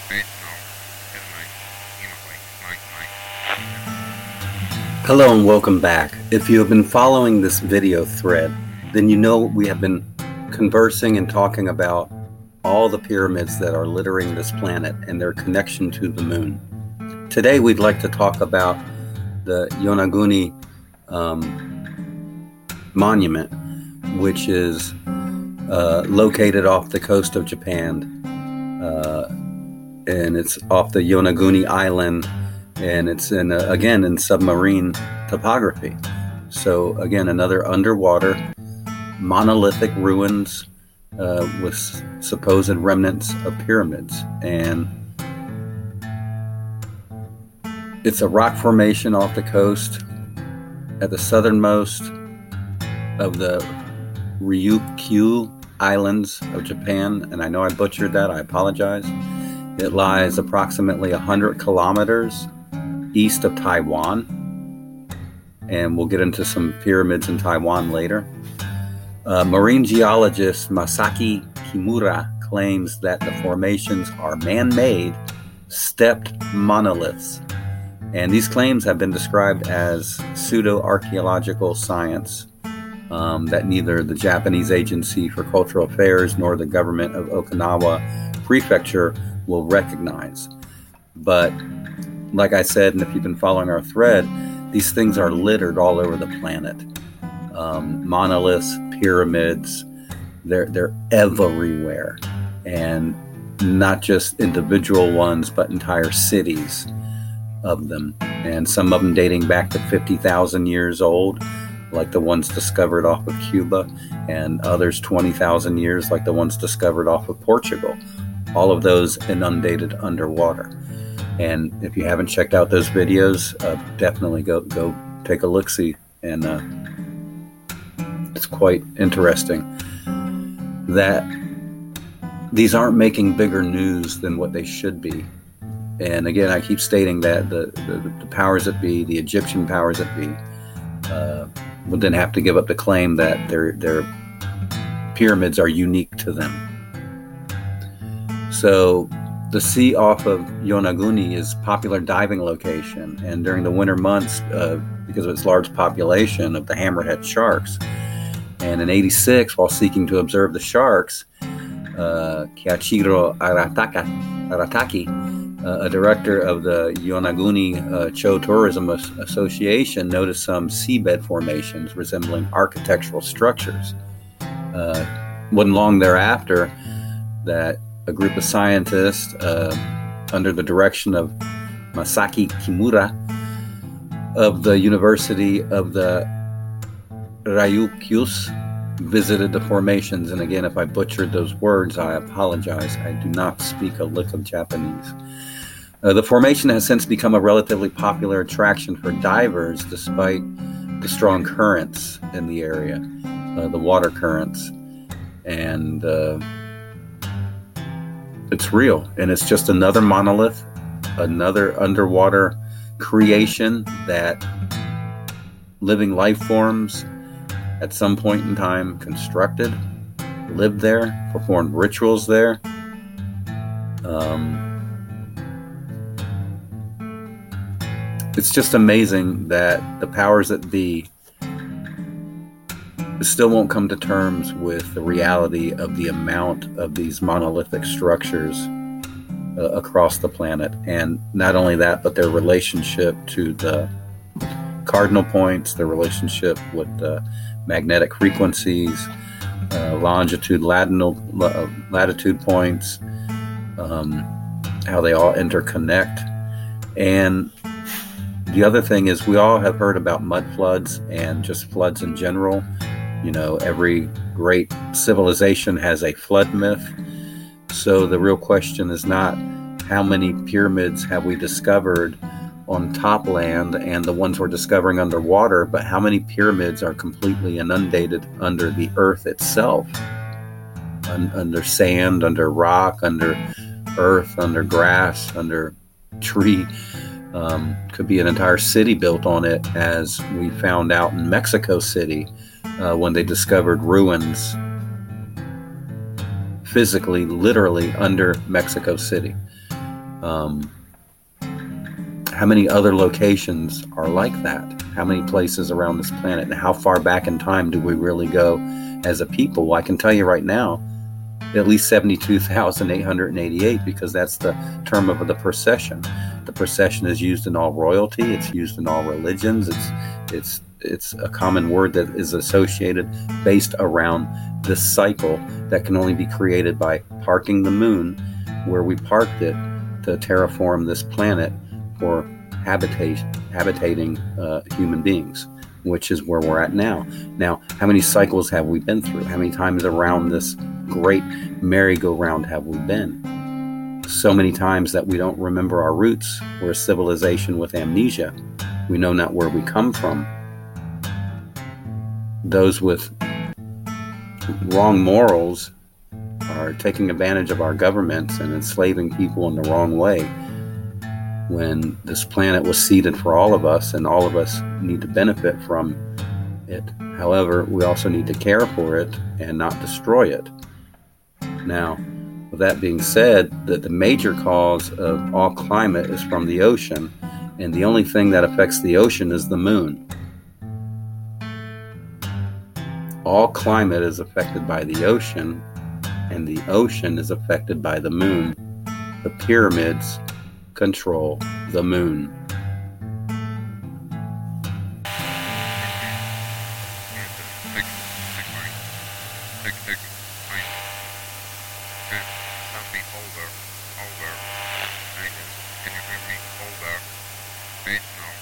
Hello and welcome back. If you have been following this video thread, then you know we have been conversing and talking about all the pyramids that are littering this planet and their connection to the moon. Today we'd like to talk about the Yonaguni monument, which is located off the coast of Japan, and it's off the Yonaguni Island, and it's in submarine topography. So again, another underwater monolithic ruins with supposed remnants of pyramids, and it's a rock formation off the coast at the southernmost of the Ryukyu Islands of Japan, and I know I butchered that, I apologize. It lies approximately 100 kilometers east of Taiwan, and we'll get into some pyramids in Taiwan later. Marine geologist Masaki Kimura claims that the formations are man-made, stepped monoliths, and these claims have been described as pseudo-archaeological science that neither the Japanese Agency for Cultural Affairs nor the government of Okinawa Prefecture will recognize. But like I said, and if you've been following our thread, these things are littered all over the planet. Monoliths, pyramids, they're everywhere. And not just individual ones, but entire cities of them. And some of them dating back to 50,000 years old, like the ones discovered off of Cuba, and others 20,000 years, like the ones discovered off of Portugal. All of those inundated underwater. And if you haven't checked out those videos, definitely go take a look-see. And it's quite interesting that these aren't making bigger news than what they should be. And again, I keep stating that the powers that be, the Egyptian powers that be, would then have to give up the claim that their pyramids are unique to them. So the sea off of Yonaguni is a popular diving location, and during the winter months, because of its large population of the hammerhead sharks, and in '86, while seeking to observe the sharks, Kiichiro Arataki, a director of the Yonaguni Cho Tourism Association, noticed some seabed formations resembling architectural structures. Wasn't long thereafter that a group of scientists, under the direction of Masaki Kimura of the University of the Ryukyu, visited the formations. And again, if I butchered those words, I apologize. I do not speak a lick of Japanese. The formation has since become a relatively popular attraction for divers, despite the strong currents in the area, the water currents. And it's real, and it's just another monolith, another underwater creation that living life forms at some point in time constructed, lived there, performed rituals there. It's just amazing that the powers that be still won't come to terms with the reality of the amount of these monolithic structures across the planet. And not only that, but their relationship to the cardinal points, their relationship with the magnetic frequencies, longitude, latitude points, how they all interconnect. And the other thing is, we all have heard about mud floods and just floods in general. You know, every great civilization has a flood myth. So the real question is not how many pyramids have we discovered on top land and the ones we're discovering underwater, but how many pyramids are completely inundated under the earth itself, under sand, under rock, under earth, under grass, under tree. Could be an entire city built on it, as we found out in Mexico City when they discovered ruins physically, literally under Mexico City. Um, how many other locations are like that? How many places around this planet? And how far back in time do we really go as a people? Well, I can tell you right now, at least 72,888, because that's the term of the procession. The procession is used in all royalty. It's used in all religions. It's a common word that is associated based around this cycle that can only be created by parking the moon where we parked it to terraform this planet for habitating human beings, which is where we're at now. Now, how many cycles have we been through? How many times around this great merry-go-round have we been? So many times that we don't remember our roots. We're a civilization with amnesia. We know not where we come from. Those with wrong morals are taking advantage of our governments and enslaving people in the wrong way, when this planet was seeded for all of us and all of us need to benefit from it. However, we also need to care for it and not destroy it. Now, with that being said, that the major cause of all climate is from the ocean, and the only thing that affects the ocean is the moon. All climate is affected by the ocean, and the ocean is affected by the moon. The pyramids control the moon. Can you hear me? Hold there. Wait, no.